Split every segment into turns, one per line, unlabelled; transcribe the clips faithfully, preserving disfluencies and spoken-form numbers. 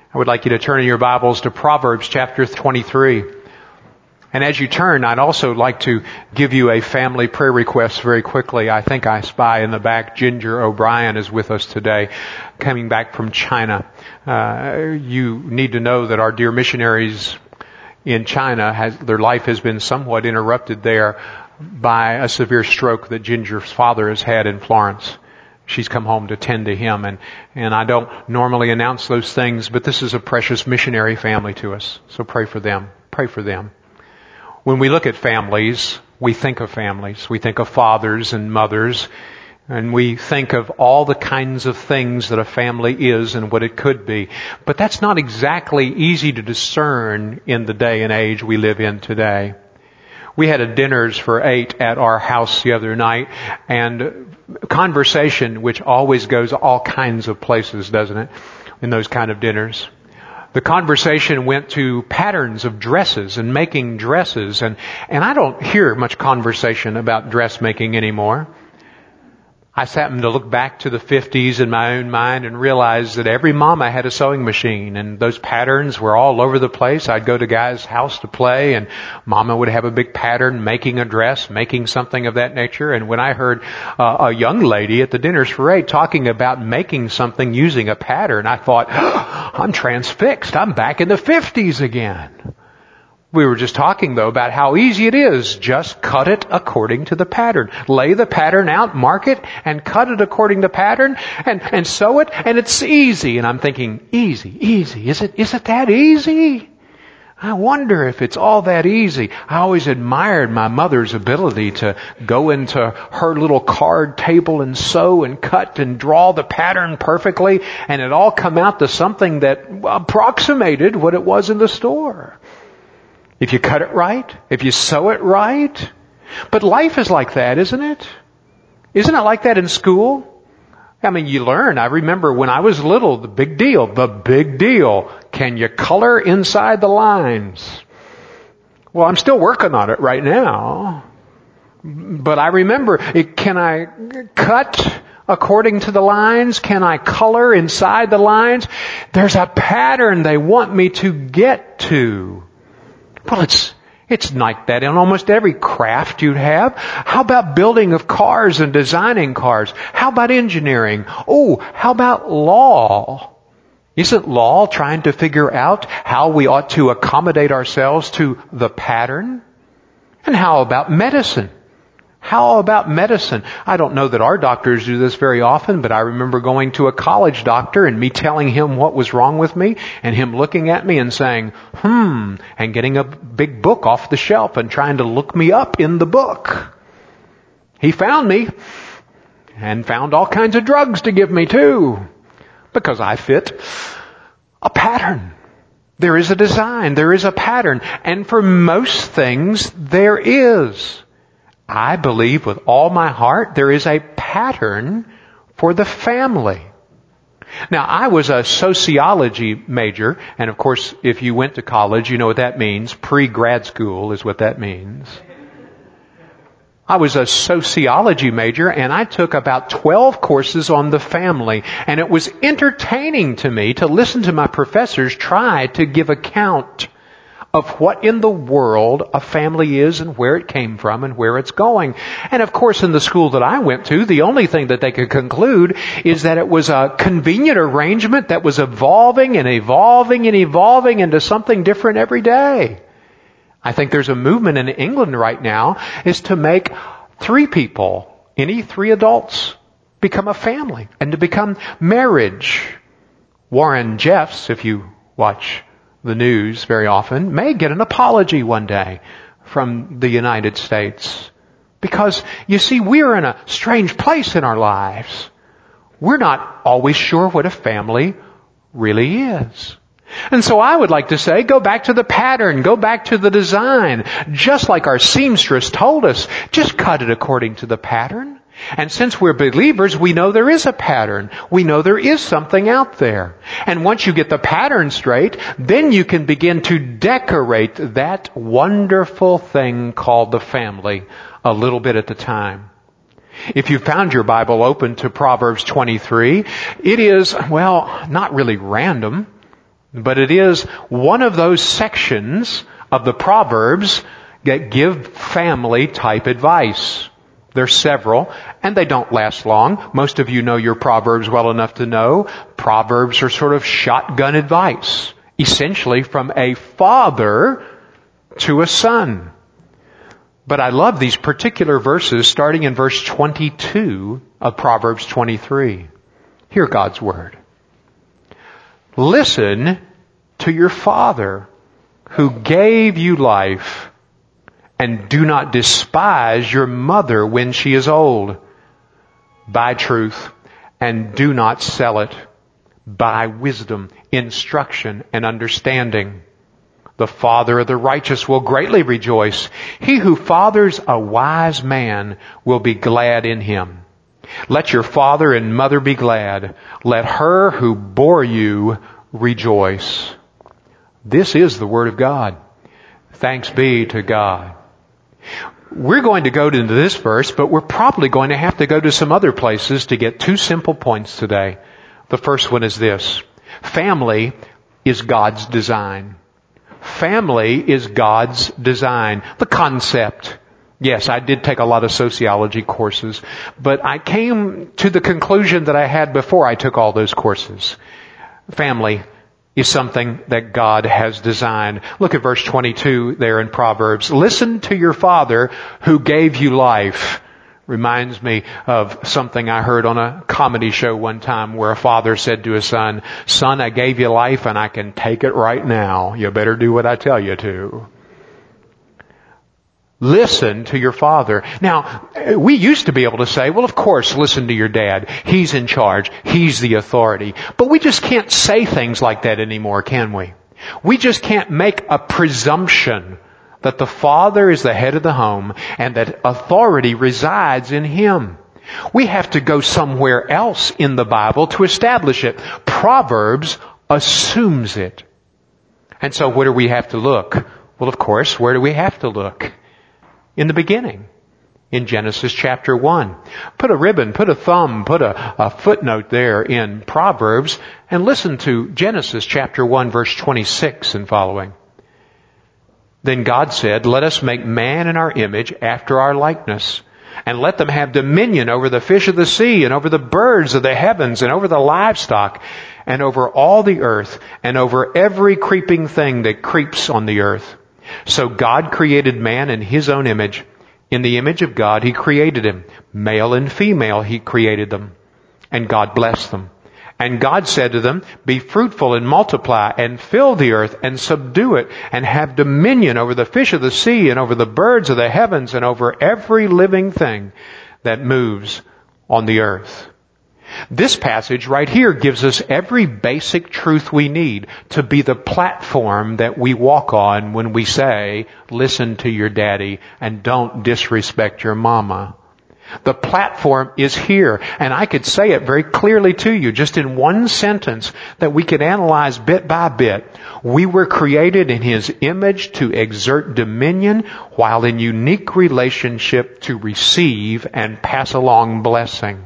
I would like you to turn in your Bibles to Proverbs chapter twenty-three. And as you turn, I'd also like to give you a family prayer request very quickly. I think I spy in the back Ginger O'Brien is with us today, coming back from China. Uh, you need to know that our dear missionaries in China, has, their life has been somewhat interrupted there by a severe stroke that Ginger's father has had in Florence. She's come home to tend to him, and, and I don't normally announce those things, but this is a precious missionary family to us. So pray for them. Pray for them. When we look at families, we think of families. We think of fathers and mothers, and we think of all the kinds of things that a family is and what it could be. But that's not exactly easy to discern in the day and age we live in today. We had a dinners for eight at our house the other night, and conversation, which always goes all kinds of places, doesn't it, in those kind of dinners. The conversation went to patterns of dresses and making dresses, and, and I don't hear much conversation about dressmaking anymore. I happened to look back to the fifties in my own mind and realized that every mama had a sewing machine, and those patterns were all over the place. I'd go to Guy's house to play, and mama would have a big pattern making a dress, making something of that nature. And when I heard uh, a young lady at the dinners for eight talking about making something using a pattern, I thought, oh, I'm transfixed. I'm back in the fifties again. We were just talking, though, about how easy it is. Just cut it according to the pattern. Lay the pattern out, mark it, and cut it according to pattern, and, and sew it, and it's easy. And I'm thinking, easy, easy. Is it, is it that easy? I wonder if it's all that easy. I always admired my mother's ability to go into her little card table and sew and cut and draw the pattern perfectly, and it all come out to something that approximated what it was in the store. If you cut it right, if you sew it right. But life is like that, isn't it? Isn't it like that in school? I mean, you learn. I remember when I was little, the big deal, the big deal. Can you color inside the lines? Well, I'm still working on it right now. But I remember, can I cut according to the lines? Can I color inside the lines? There's a pattern they want me to get to. Well, it's, it's like that in almost every craft you'd have. How about building of cars and designing cars? How about engineering? Oh, how about law? Isn't law trying to figure out how we ought to accommodate ourselves to the pattern? And how about medicine? How about medicine? I don't know that our doctors do this very often, but I remember going to a college doctor and me telling him what was wrong with me, and him looking at me and saying, hmm, and getting a big book off the shelf and trying to look me up in the book. He found me and found all kinds of drugs to give me too, because I fit a pattern. There is a design, there is a pattern, and for most things there is. I believe with all my heart there is a pattern for the family. Now, I was a sociology major, and of course, if you went to college, you know what that means. Pre-grad school is what that means. I was a sociology major, and I took about twelve courses on the family, and it was entertaining to me to listen to my professors try to give account of what in the world a family is and where it came from and where it's going. And of course, in the school that I went to, the only thing that they could conclude is that it was a convenient arrangement that was evolving and evolving and evolving into something different every day. I think there's a movement in England right now is to make three people, any three adults, become a family and to become marriage. Warren Jeffs, if you watch the news very often, may get an apology one day from the United States. Because, you see, we're in a strange place in our lives. We're not always sure what a family really is. And so I would like to say, go back to the pattern, go back to the design. Just like our seamstress told us, just cut it according to the pattern. And since we're believers, we know there is a pattern. We know there is something out there. And once you get the pattern straight, then you can begin to decorate that wonderful thing called the family a little bit at a time. If you found your Bible open to Proverbs twenty-three, it is, well, not really random. But it is one of those sections of the Proverbs that give family type advice. There's several, and they don't last long. Most of you know your Proverbs well enough to know Proverbs are sort of shotgun advice, essentially from a father to a son. But I love these particular verses starting in verse twenty-two of Proverbs twenty-three. Hear God's word. Listen to your father who gave you life, and do not despise your mother when she is old. Buy truth and do not sell it. Buy wisdom, instruction, and understanding. The father of the righteous will greatly rejoice. He who fathers a wise man will be glad in him. Let your father and mother be glad. Let her who bore you rejoice. This is the word of God. Thanks be to God. We're going to go into this verse, but we're probably going to have to go to some other places to get two simple points today. The first one is this. Family is God's design. Family is God's design. The concept. Yes, I did take a lot of sociology courses, but I came to the conclusion that I had before I took all those courses. Family is something that God has designed. Look at verse twenty-two there in Proverbs. Listen to your father who gave you life. Reminds me of something I heard on a comedy show one time where a father said to his son, "Son, I gave you life and I can take it right now. You better do what I tell you to." Listen to your father. Now, we used to be able to say, well, of course, listen to your dad. He's in charge. He's the authority. But we just can't say things like that anymore, can we? We just can't make a presumption that the father is the head of the home and that authority resides in him. We have to go somewhere else in the Bible to establish it. Proverbs assumes it. And so where do we have to look? Well, of course, where do we have to look? In the beginning, in Genesis chapter one. Put a ribbon, put a thumb, put a, a footnote there in Proverbs, and listen to Genesis chapter one, verse twenty-six and following. Then God said, "Let us make man in our image after our likeness, and let them have dominion over the fish of the sea, and over the birds of the heavens, and over the livestock, and over all the earth, and over every creeping thing that creeps on the earth." So God created man in His own image. In the image of God He created him. Male and female He created them. And God blessed them. And God said to them, "Be fruitful and multiply and fill the earth and subdue it and have dominion over the fish of the sea and over the birds of the heavens and over every living thing that moves on the earth." This passage right here gives us every basic truth we need to be the platform that we walk on when we say, listen to your daddy and don't disrespect your mama. The platform is here, and I could say it very clearly to you, just in one sentence that we can analyze bit by bit. We were created in His image to exert dominion while in unique relationship to receive and pass along blessing.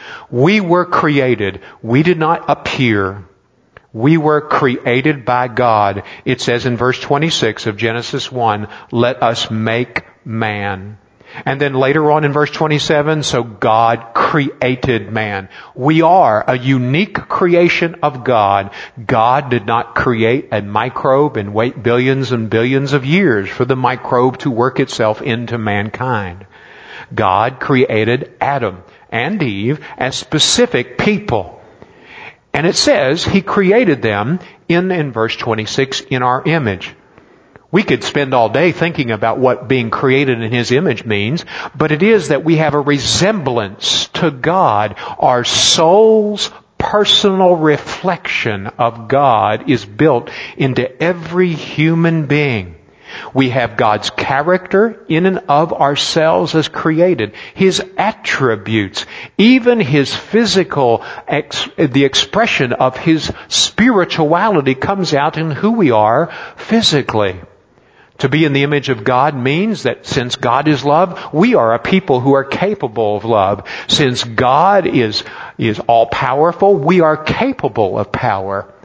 We were created. We did not appear. We were created by God. It says in verse twenty-six of Genesis one, "Let us make man." And then later on in verse twenty-seven, so God created man. We are a unique creation of God. God did not create a microbe and wait billions and billions of years for the microbe to work itself into mankind. God created Adam and Eve as specific people. And it says He created them in, in verse twenty-six, in our image. We could spend all day thinking about what being created in His image means, but it is that we have a resemblance to God. Our soul's personal reflection of God is built into every human being. We have God's character in and of ourselves as created. His attributes, even His physical, ex- the expression of His spirituality comes out in who we are physically. To be in the image of God means that since God is love, we are a people who are capable of love. Since God is, is all powerful, we are capable of power.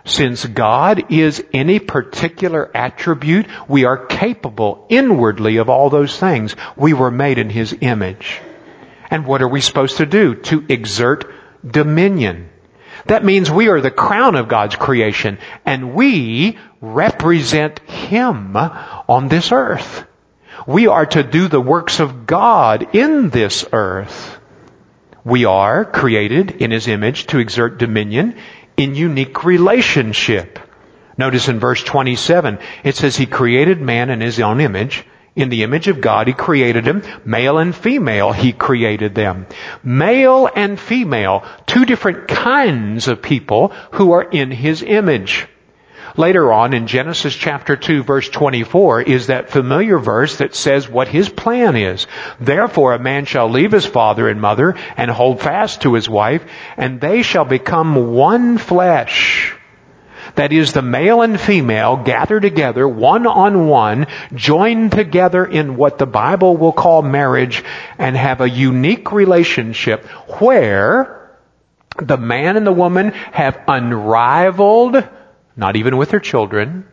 Since God is any particular attribute, we are capable inwardly of all those things. We were made in His image. And what are we supposed to do? To exert dominion. That means we are the crown of God's creation, and we represent Him on this earth. We are to do the works of God in this earth. We are created in His image to exert dominion in unique relationship. Notice in verse twenty-seven, it says He created man in His own image. In the image of God, He created him. Male and female, He created them. Male and female, two different kinds of people who are in His image. Later on in Genesis chapter two verse twenty-four is that familiar verse that says what His plan is. Therefore a man shall leave his father and mother and hold fast to his wife, and they shall become one flesh. That is, the male and female gather together one on one, joined together in what the Bible will call marriage, and have a unique relationship where the man and the woman have unrivaled, not even with their children,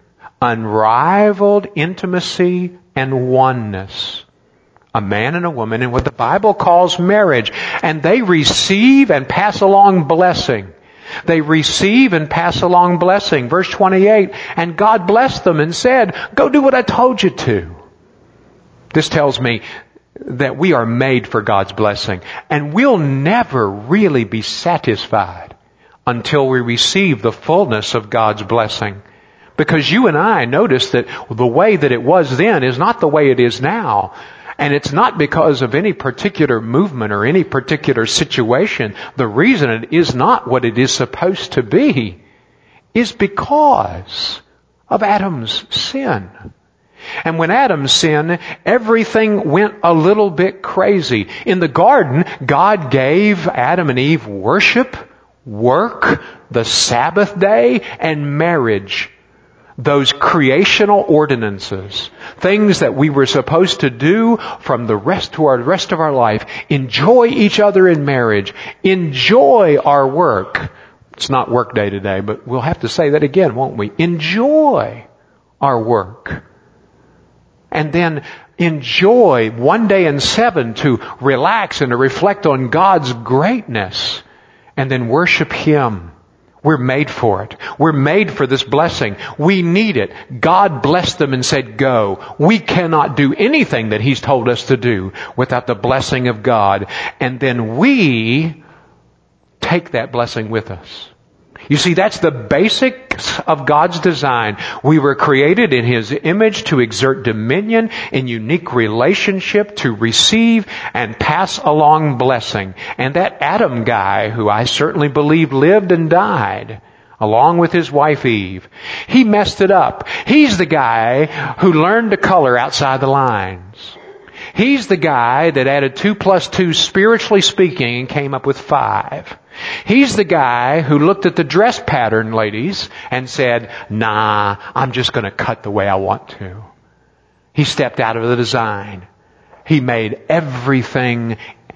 unrivaled intimacy and oneness. A man and a woman in what the Bible calls marriage. And they receive and pass along blessing. They receive and pass along blessing. Verse twenty-eight, and God blessed them and said, go do what I told you to. This tells me that we are made for God's blessing. And we'll never really be satisfied until we receive the fullness of God's blessing. Because you and I notice that the way that it was then is not the way it is now. And it's not because of any particular movement or any particular situation. The reason it is not what it is supposed to be is because of Adam's sin. And when Adam sinned, everything went a little bit crazy. In the garden, God gave Adam and Eve worship, work, the Sabbath day, and marriage. Those creational ordinances, things that we were supposed to do from the rest to our rest of our life. Enjoy each other in marriage. Enjoy our work. It's not work day today, but we'll have to say that again, won't we? Enjoy our work. And then enjoy one day in seven to relax and to reflect on God's greatness. And then worship Him. We're made for it. We're made for this blessing. We need it. God blessed them and said, go. We cannot do anything that He's told us to do without the blessing of God. And then we take that blessing with us. You see, that's the basics of God's design. We were created in His image to exert dominion in unique relationship, to receive and pass along blessing. And that Adam guy, who I certainly believe lived and died, along with his wife Eve, he messed it up. He's the guy who learned to color outside the lines. He's the guy that added two plus two, spiritually speaking, and came up with five. He's the guy who looked at the dress pattern, ladies, and said, nah, I'm just going to cut the way I want to. He stepped out of the design. He made everything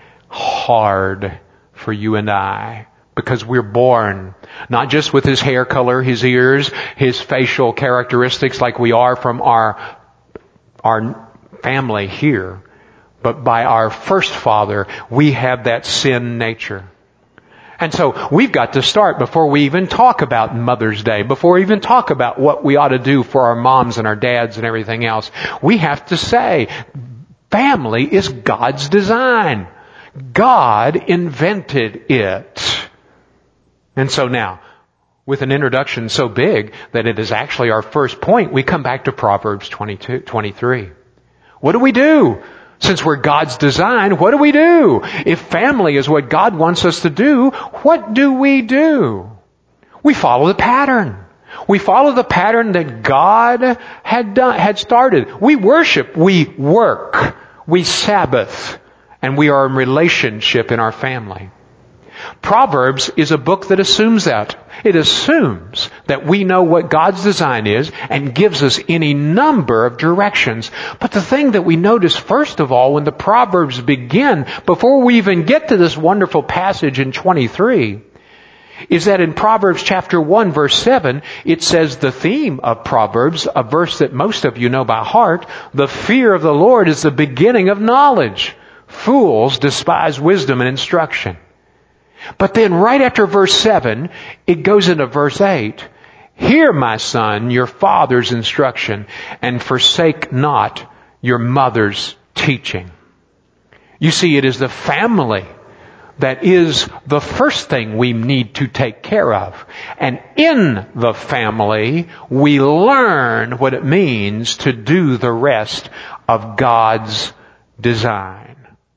hard for you and I. Because we're born, not just with his hair color, his ears, his facial characteristics like we are from our, our family here, but by our first father, we have that sin nature. And so we've got to start before we even talk about Mother's Day, before we even talk about what we ought to do for our moms and our dads and everything else. We have to say, family is God's design. God invented it. And so now, with an introduction so big that it is actually our first point, we come back to Proverbs twenty-two, twenty-three. What do we do? Since we're God's design, what do we do? If family is what God wants us to do, what do we do? We follow the pattern. We follow the pattern that God had done, had started. We worship, we work, we Sabbath, and we are in relationship in our family. Proverbs is a book that assumes that. It assumes that we know what God's design is and gives us any number of directions. But the thing that we notice first of all when the Proverbs begin, before we even get to this wonderful passage in twenty-three, is that in Proverbs chapter one, verse seven, it says the theme of Proverbs, a verse that most of you know by heart, the fear of the Lord is the beginning of knowledge. Fools despise wisdom and instruction. But then right after verse seven, it goes into verse eight. Hear, my son, your father's instruction, and forsake not your mother's teaching. You see, it is the family that is the first thing we need to take care of. And in the family, we learn what it means to do the rest of God's design.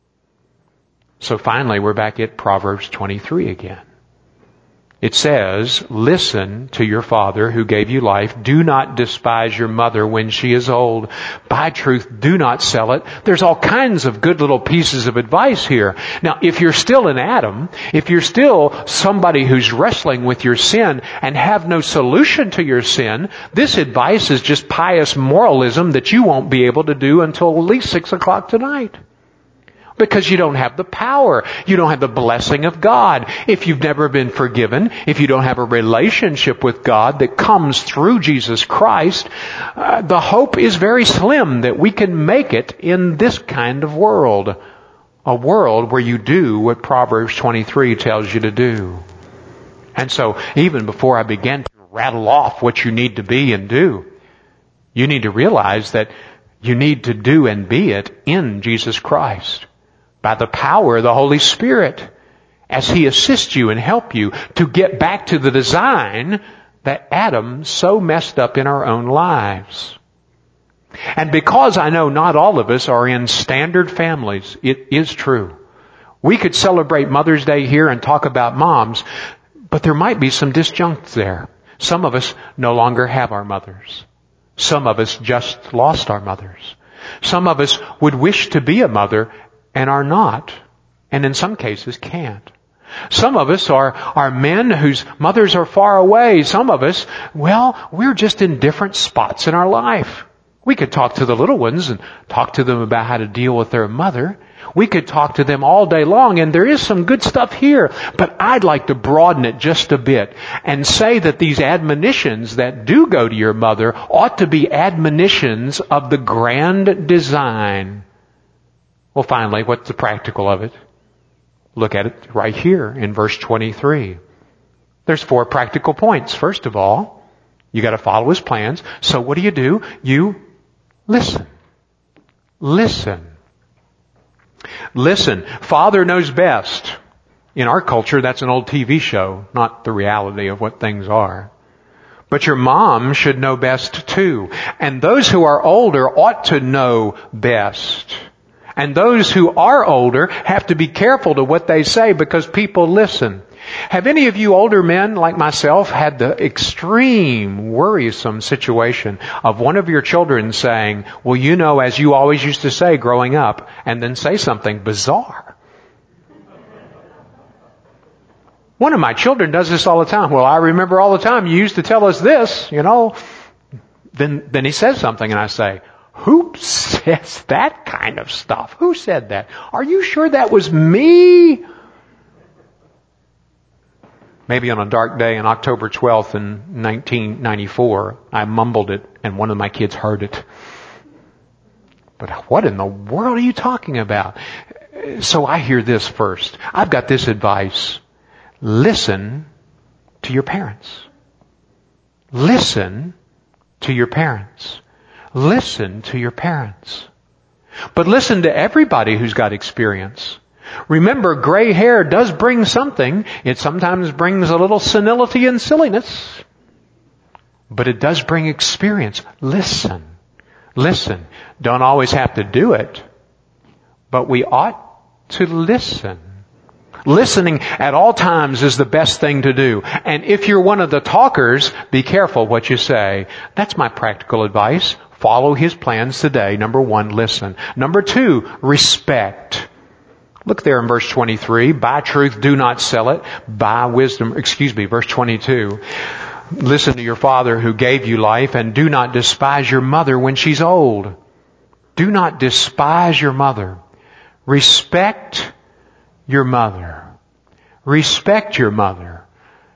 So finally, we're back at Proverbs twenty-three again. It says, listen to your father who gave you life. Do not despise your mother when she is old. Buy truth, do not sell it. There's all kinds of good little pieces of advice here. Now, if you're still an Adam, if you're still somebody who's wrestling with your sin and have no solution to your sin, this advice is just pious moralism that you won't be able to do until at least six o'clock tonight. Because you don't have the power. You don't have the blessing of God. If you've never been forgiven, if you don't have a relationship with God that comes through Jesus Christ, uh, the hope is very slim that we can make it in this kind of world. A world where you do what Proverbs twenty-three tells you to do. And so, even before I begin to rattle off what you need to be and do, you need to realize that you need to do and be it in Jesus Christ. By the power of the Holy Spirit, as He assists you and help you to get back to the design that Adam so messed up in our own lives. And because I know not all of us are in standard families, it is true. We could celebrate Mother's Day here and talk about moms, but there might be some disjunct there. Some of us no longer have our mothers. Some of us just lost our mothers. Some of us would wish to be a mother and are not, and in some cases can't. Some of us are, are men whose mothers are far away. Some of us, well, we're just in different spots in our life. We could talk to the little ones and talk to them about how to deal with their mother. We could talk to them all day long, and there is some good stuff here. But I'd like to broaden it just a bit and say that these admonitions that do go to your mother ought to be admonitions of the grand design. Well, finally, what's the practical of it? Look at it right here in verse twenty-three. There's four practical points. First of all, you got to follow His plans. So what do you do? You listen. Listen. Listen. Father knows best. In our culture, that's an old T V show, not the reality of what things are. But your mom should know best too. And those who are older ought to know best. And those who are older have to be careful to what they say because people listen. Have any of you older men like myself had the extreme worrisome situation of one of your children saying, well, you know, as you always used to say growing up, and then say something bizarre? One of my children does this all the time. Well, I remember all the time you used to tell us this, you know. Then, then he says something and I say, who says that kind of stuff? Who said that? Are you sure that was me? Maybe on a dark day on October twelfth in nineteen ninety-four, I mumbled it and one of my kids heard it. But what in the world are you talking about? So I hear this first. I've got this advice. Listen to your parents. Listen to your parents. Listen to your parents. But listen to everybody who's got experience. Remember, gray hair does bring something. It sometimes brings a little senility and silliness. But it does bring experience. Listen. Listen. Don't always have to do it. But we ought to listen. Listening at all times is the best thing to do. And if you're one of the talkers, be careful what you say. That's my practical advice. Follow His plans today. Number one, listen. Number two, respect. Look there in verse twenty-three. Buy truth, do not sell it. Buy wisdom, excuse me, verse twenty-two. Listen to your father who gave you life, and do not despise your mother when she's old. Do not despise your mother. Respect your mother. Respect your mother.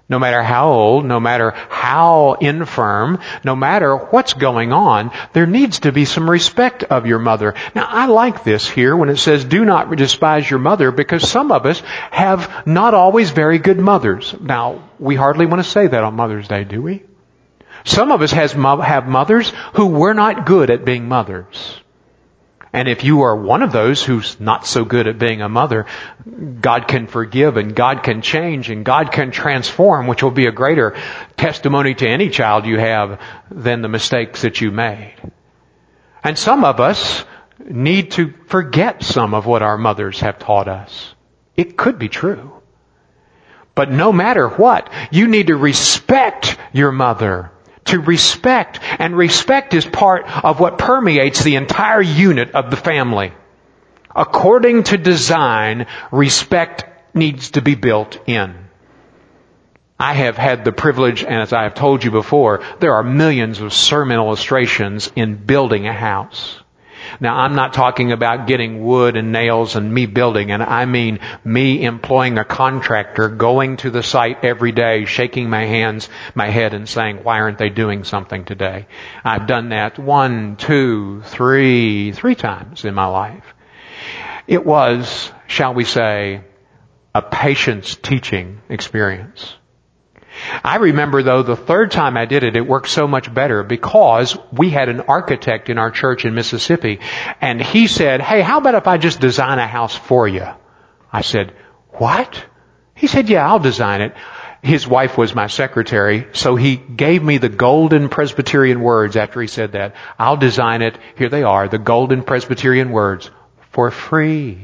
No matter how old, no matter how infirm, no matter what's going on, there needs to be some respect of your mother. Now, I like this here when it says, do not despise your mother, because some of us have not always very good mothers. Now, we hardly want to say that on Mother's Day, do we? Some of us has, have mothers who were not good at being mothers. And if you are one of those who's not so good at being a mother, God can forgive and God can change and God can transform, which will be a greater testimony to any child you have than the mistakes that you made. And some of us need to forget some of what our mothers have taught us. It could be true. But no matter what, you need to respect your mother. To respect. And respect is part of what permeates the entire unit of the family. According to design, respect needs to be built in. I have had the privilege, and as I have told you before, there are millions of sermon illustrations in building a house. Now, I'm not talking about getting wood and nails and me building, and I mean me employing a contractor, going to the site every day, shaking my hands, my head, and saying, why aren't they doing something today? I've done that one, two, three, three times in my life. It was, shall we say, a patience teaching experience. I remember, though, the third time I did it, it worked so much better because we had an architect in our church in Mississippi, and he said, hey, how about if I just design a house for you? I said, what? He said, yeah, I'll design it. His wife was my secretary, so he gave me the golden Presbyterian words after he said that. I'll design it. Here they are, the golden Presbyterian words, for free.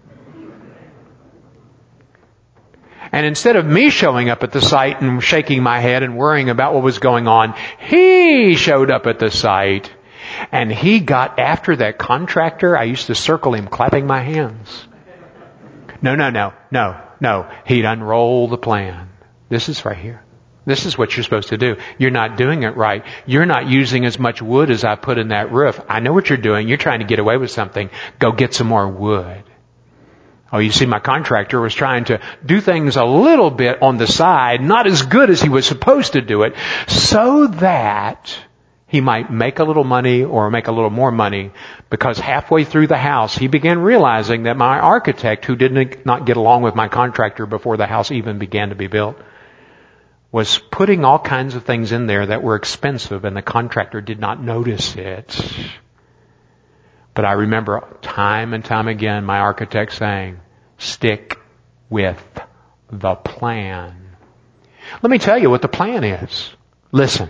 And instead of me showing up at the site and shaking my head and worrying about what was going on, he showed up at the site and he got after that contractor. I used to circle him clapping my hands. No, no, no, no, no. He'd unroll the plan. This is right here. This is what you're supposed to do. You're not doing it right. You're not using as much wood as I put in that roof. I know what you're doing. You're trying to get away with something. Go get some more wood. Oh, you see, my contractor was trying to do things a little bit on the side, not as good as he was supposed to do it, so that he might make a little money or make a little more money, because halfway through the house, he began realizing that my architect, who did not get along with my contractor before the house even began to be built, was putting all kinds of things in there that were expensive, and the contractor did not notice it. But I remember time and time again my architect saying, stick with the plan. Let me tell you what the plan is. Listen.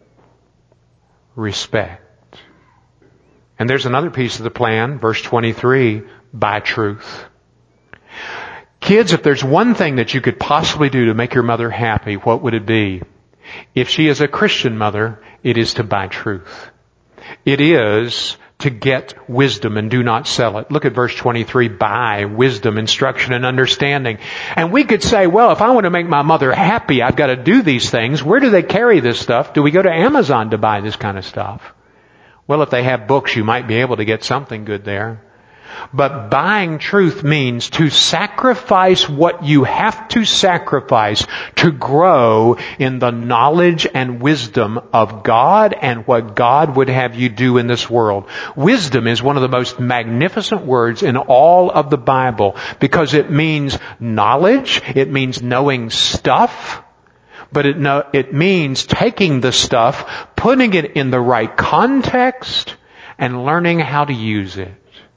Respect. And there's another piece of the plan, verse twenty-three, by truth. Kids, if there's one thing that you could possibly do to make your mother happy, what would it be? If she is a Christian mother, it is to buy truth. It is to get wisdom and do not sell it. Look at verse twenty-three, buy wisdom, instruction, and understanding. And we could say, well, if I want to make my mother happy, I've got to do these things. Where do they carry this stuff? Do we go to Amazon to buy this kind of stuff? Well, if they have books, you might be able to get something good there. But buying truth means to sacrifice what you have to sacrifice to grow in the knowledge and wisdom of God and what God would have you do in this world. Wisdom is one of the most magnificent words in all of the Bible because it means knowledge, it means knowing stuff, but it, no, it means taking the stuff, putting it in the right context, and learning how to use it.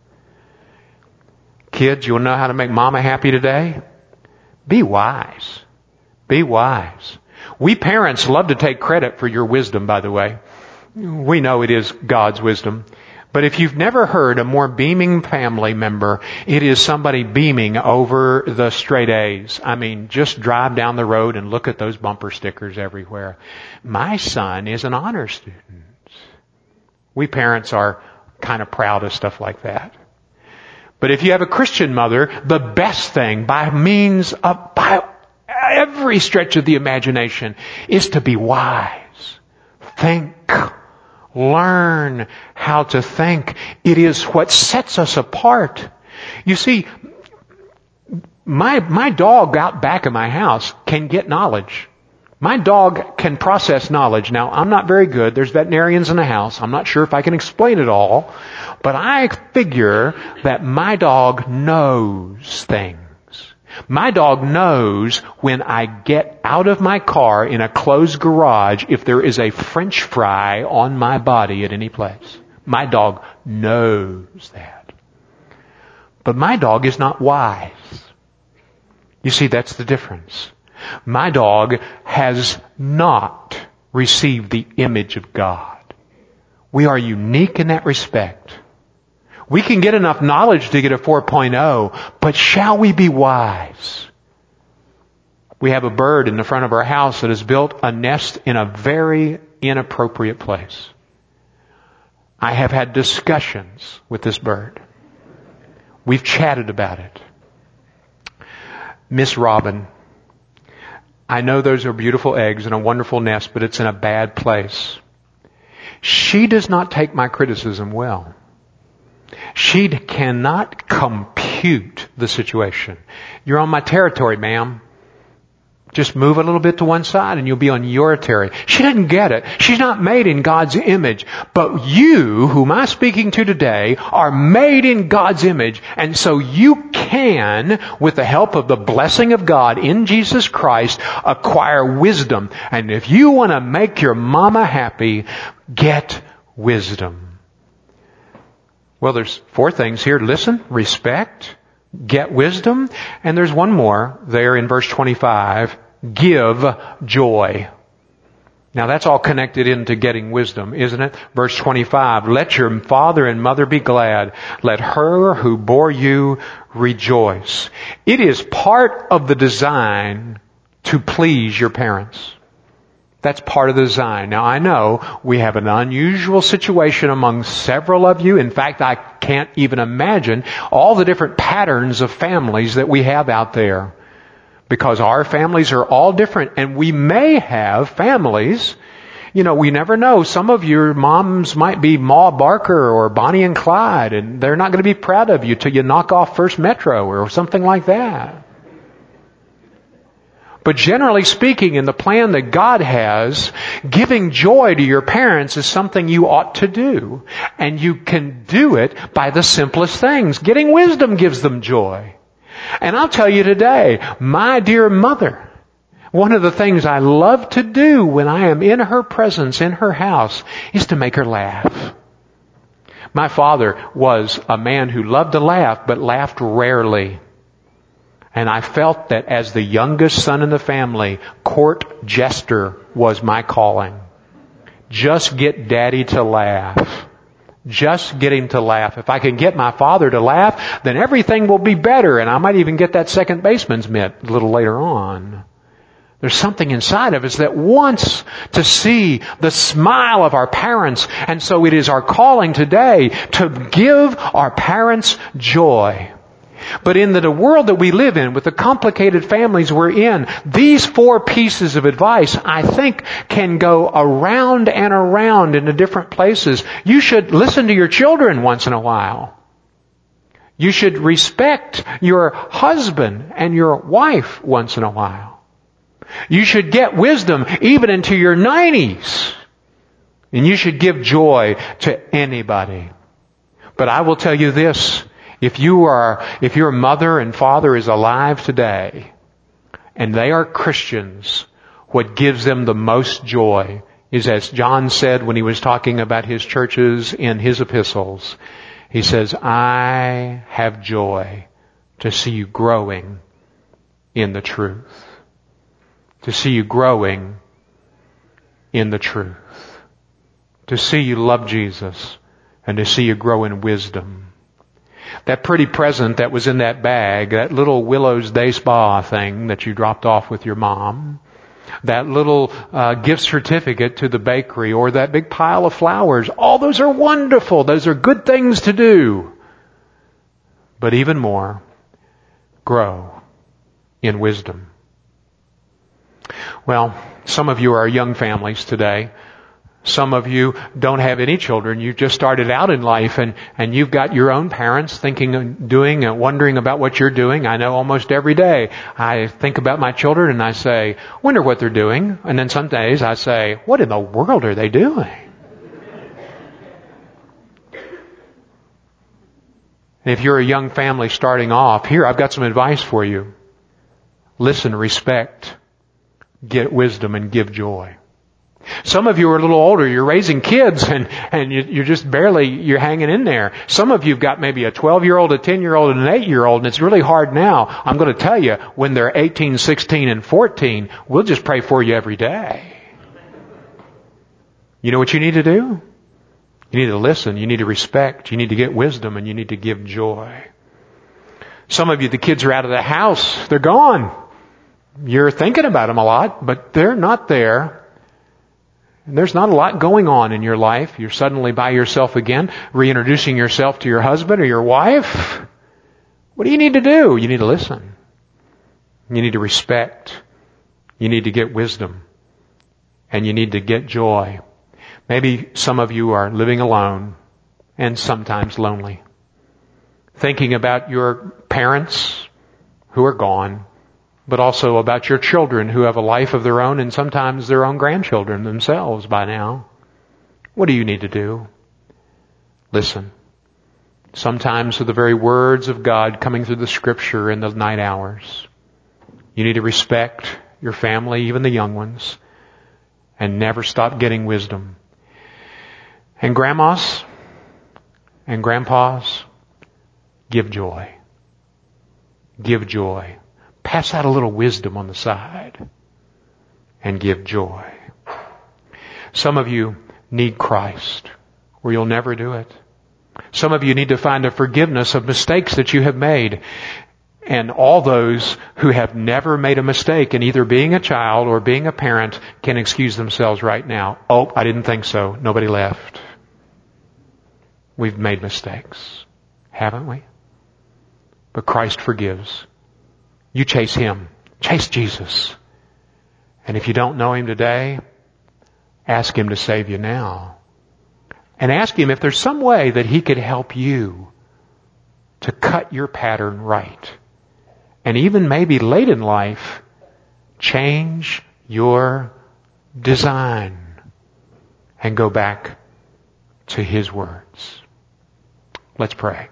Kids, you want to know how to make mama happy today? Be wise. Be wise. We parents love to take credit for your wisdom, by the way. We know it is God's wisdom. But if you've never heard a more beaming family member, it is somebody beaming over the straight A's. I mean, just drive down the road and look at those bumper stickers everywhere. My son is an honor student. We parents are kind of proud of stuff like that. But if you have a Christian mother, the best thing by means of, by every stretch of the imagination, is to be wise. Think. Learn how to think. It is what sets us apart. You see, my, my dog out back of my house can get knowledge. My dog can process knowledge. Now, I'm not very good. There's veterinarians in the house. I'm not sure if I can explain it all. But I figure that my dog knows things. My dog knows when I get out of my car in a closed garage if there is a French fry on my body at any place. My dog knows that. But my dog is not wise. You see, that's the difference. My dog has not received the image of God. We are unique in that respect. We can get enough knowledge to get a four point oh, but shall we be wise? We have a bird in the front of our house that has built a nest in a very inappropriate place. I have had discussions with this bird. We've chatted about it. Miss Robin, I know those are beautiful eggs and a wonderful nest, but it's in a bad place. She does not take my criticism well. She cannot compute the situation. You're on my territory, ma'am. Just move a little bit to one side and you'll be on your territory. She doesn't get it. She's not made in God's image. But you, whom I'm speaking to today, are made in God's image. And so you can, with the help of the blessing of God in Jesus Christ, acquire wisdom. And if you want to make your mama happy, get wisdom. Well, there's four things here. Listen, respect, get wisdom, and there's one more there in verse twenty-five. Give joy. Now that's all connected into getting wisdom, isn't it? Verse twenty-five. Let your father and mother be glad. Let her who bore you rejoice. It is part of the design to please your parents. That's part of the design. Now I know we have an unusual situation among several of you. In fact, I can't even imagine all the different patterns of families that we have out there. Because our families are all different, and we may have families, you know, we never know. Some of your moms might be Ma Barker or Bonnie and Clyde, and they're not going to be proud of you till you knock off First Metro or something like that. But generally speaking, in the plan that God has, giving joy to your parents is something you ought to do. And you can do it by the simplest things. Getting wisdom gives them joy. And I'll tell you today, my dear mother, one of the things I love to do when I am in her presence, in her house, is to make her laugh. My father was a man who loved to laugh, but laughed rarely. And I felt that as the youngest son in the family, court jester was my calling. Just get daddy to laugh. Just get him to laugh. If I can get my father to laugh, then everything will be better. And I might even get that second baseman's mitt a little later on. There's something inside of us that wants to see the smile of our parents. And so it is our calling today to give our parents joy. But in the world that we live in, with the complicated families we're in, these four pieces of advice, I think, can go around and around into different places. You should listen to your children once in a while. You should respect your husband and your wife once in a while. You should get wisdom even into your nineties. And you should give joy to anybody. But I will tell you this. If you are, if your mother and father is alive today, and they are Christians, what gives them the most joy is, as John said when he was talking about his churches in his epistles, he says, I have joy to see you growing in the truth. To see you growing in the truth. To see you love Jesus, and to see you grow in wisdom. That pretty present that was in that bag, that little Willow's Day Spa thing that you dropped off with your mom, that little uh, gift certificate to the bakery, or that big pile of flowers, all those are wonderful. Those are good things to do. But even more, grow in wisdom. Well, some of you are young families today. Some of you don't have any children. You just started out in life and, and you've got your own parents thinking and doing and wondering about what you're doing. I know almost every day I think about my children and I say, wonder what they're doing. And then some days I say, what in the world are they doing? If you're a young family starting off, here I've got some advice for you. Listen, respect, get wisdom, and give joy. Some of you are a little older. You're raising kids and, and you, you're just barely, you're hanging in there. Some of you have got maybe a twelve-year-old, a ten-year-old, and an eight-year-old, and it's really hard now. I'm going to tell you, when they're eighteen, sixteen, and fourteen, we'll just pray for you every day. You know what you need to do? You need to listen. You need to respect. You need to get wisdom, and you need to give joy. Some of you, the kids are out of the house. They're gone. You're thinking about them a lot, but they're not there. And there's not a lot going on in your life. You're suddenly by yourself again, reintroducing yourself to your husband or your wife. What do you need to do? You need to listen. You need to respect. You need to get wisdom. And you need to get joy. Maybe some of you are living alone and sometimes lonely. Thinking about your parents who are gone, but also about your children who have a life of their own and sometimes their own grandchildren themselves by now. What do you need to do? Listen. Sometimes with the very words of God coming through the Scripture in the night hours. You need to respect your family, even the young ones, and never stop getting wisdom. And grandmas and grandpas, give joy. Give joy. Pass out a little wisdom on the side and give joy. Some of you need Christ or you'll never do it. Some of you need to find a forgiveness of mistakes that you have made. And all those who have never made a mistake in either being a child or being a parent can excuse themselves right now. Oh, I didn't think so. Nobody left. We've made mistakes, haven't we? But Christ forgives. You chase Him. Chase Jesus. And if you don't know Him today, ask Him to save you now. And ask Him if there's some way that He could help you to cut your pattern right. And even maybe late in life, change your design and go back to His words. Let's pray.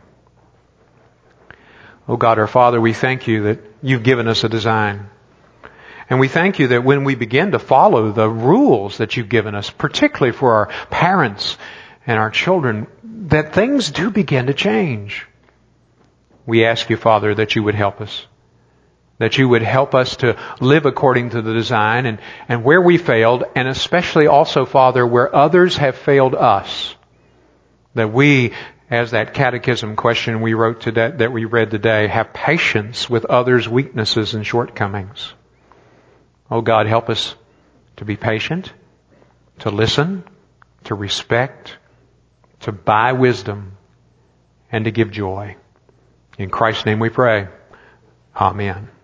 Oh God, our Father, we thank You that You've given us a design. And we thank You that when we begin to follow the rules that You've given us, particularly for our parents and our children, that things do begin to change. We ask You, Father, that You would help us. That You would help us to live according to the design, and, and where we failed, and especially also, Father, where others have failed us, that we, as that catechism question we wrote today, that we read today, have patience with others' weaknesses and shortcomings. Oh God, help us to be patient, to listen, to respect, to buy wisdom, and to give joy. In Christ's name we pray. Amen.